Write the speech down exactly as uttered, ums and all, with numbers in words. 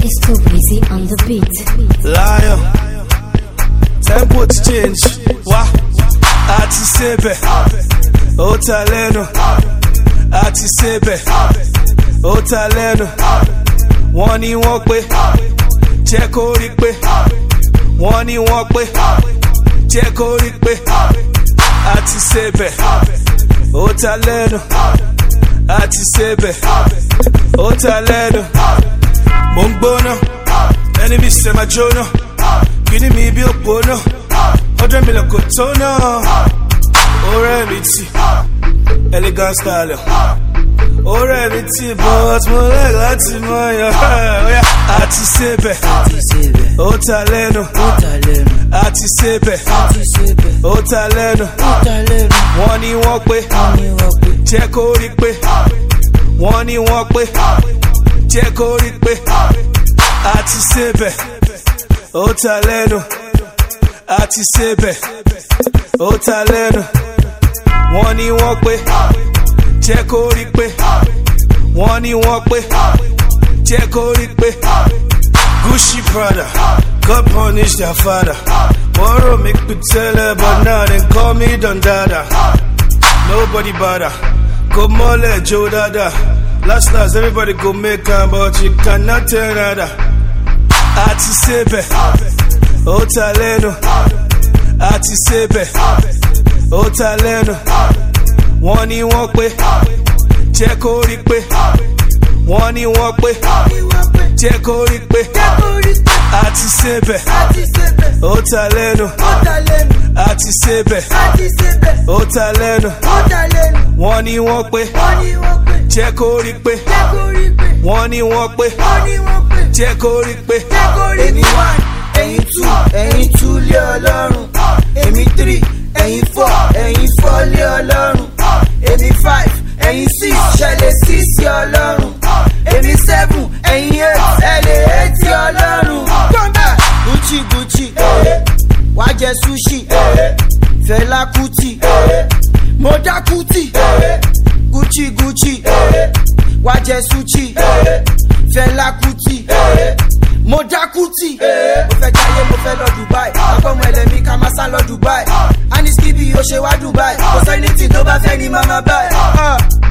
It's too busy on the beat. Lion, tempo to change. Wa, ati sebe, otaleno. Ati sebe, otaleno. Wọ́n ní wọ́n pé, jẹ́ kó rí pé. Wọ́n ní wọ́n pé, jẹ́ kó rí pé. Ati sebe, otaleno. Ati sebe, otaleno. Mo ń gbóná, enemy ṣe máa jóná. Kìíní mi bí òpónà, ọdún mi lọ kò tó náà. Ọ̀rẹ́ mi ti, elegant style. Ọ̀rẹ́ mi ti, but mo like láti mọ yan. Àti sebe, ó ta lẹ́nu. Àti sebe, ó ta lẹ́nu. Wọ́n ní wọ́n pé, jẹ́ kó rí pé. Wọ́n ní wọ́n pé, jẹ́ kó rí pé. Àti sebe, ó ta lẹ́nu. Àti sebe, ó ta lẹ́nu. Wọ́n ní wọ́n pé, jẹ́ kó rí pé. Wọ́n ní wọ́n pé, jẹ́ kó rí pé. Gucci Prada, God punish their father. Borrow make me tell her, but now they call me Don Dada. Nobody bother, go mole Joe Dada. Last last everybody go make am, but you cannot tell nada. Ati sebe, ó ta lẹ́nu. Ati sebe, ó ta lẹ́nu. Wọ́n ní wọ́n pé, jẹ́ kó rí pé. Wọ́n ní wọ́n pé, jẹ́ kó rí pé. Àti sebe, ó ta lẹ́nu. Àti sebe, ó ta lẹ́nu. Wọ́n ní wọ́n pé, jẹ́ kó rí pé. Wọ́n ní wọ́n pé, jẹ́ kó rí pé. Èmi one, ẹ̀yin two, ẹ̀yin two lé Ọlọ́run. Èmi three, ẹ̀yin four, ẹ̀yin four lé Ọlọ́run. Èmi five, ẹ̀yin six, ṣẹlẹ̀ six sí Ọlọ́run. Èmi seven, ẹ̀yin eight, ṣẹlẹ̀ eight sí Ọlọ́run. Gucci Gucci, wá jẹ sushi, Fẹlá Kútì, mo dá Kútì. Gucci Gucci, wá jẹ sushi, Fẹlá Kútì, mo dá Kútì. Mo fẹ́ jáyé mo fẹ́ lọ Dubai, akọ́mọ ẹlẹ́mí ká máa sá lọ Dubai. Aniskibi ó ṣe wá Dubai, kò sẹ́ni tí tó bá fẹ́ ni màmá báyìí.